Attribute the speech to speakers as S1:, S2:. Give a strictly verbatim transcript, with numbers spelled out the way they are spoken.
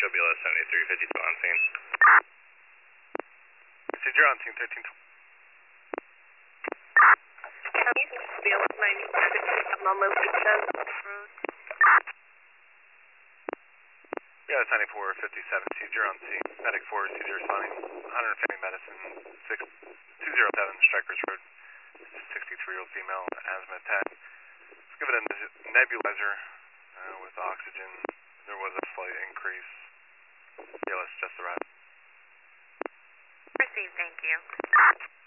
S1: show B L S seventy-three fifty-two on scene.
S2: Procedure on scene thirteen twenty.
S3: B L S ninety-three fifty-seven on Lillian Road.
S2: B L S ninety-four fifty-seven, procedure on scene. Medic four, procedure responding. one Family Medicine, six two zero seven Strikers Road. sixty-three-year-old female, asthma attack. Let's give it a nebulizer uh, with oxygen. There was a slight increase. B L S just arrived.
S3: Received, thank you.